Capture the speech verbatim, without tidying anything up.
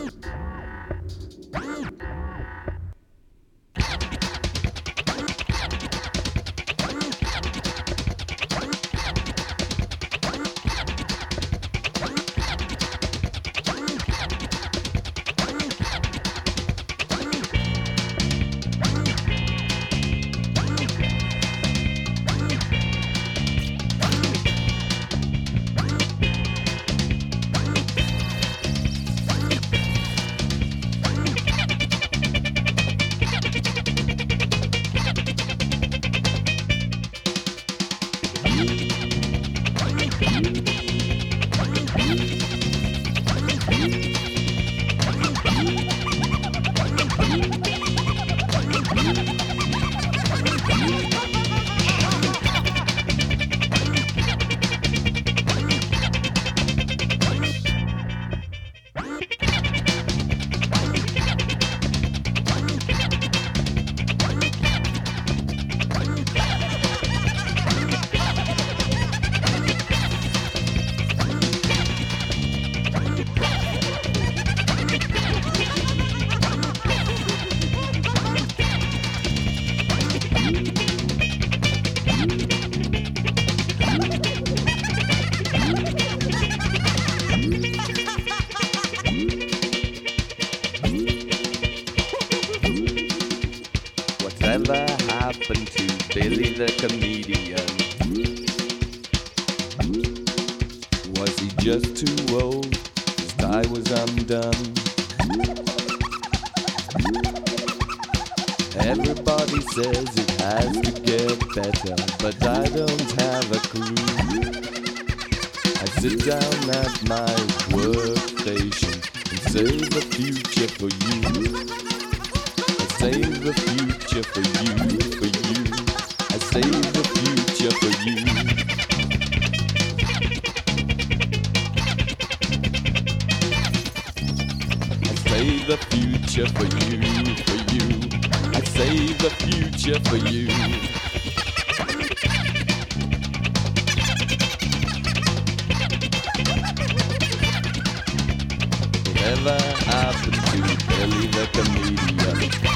Whatever happened to Billy the comedian? Was he just too old? His tie was undone. Everybody says it has to get better, but I don't have a clue. I sit down at my workstation and save the future for you. Save the future for you, for you. I save the future for you. I save the future for you, for you. I save the future for you. Whatever happened to Billy the comedian?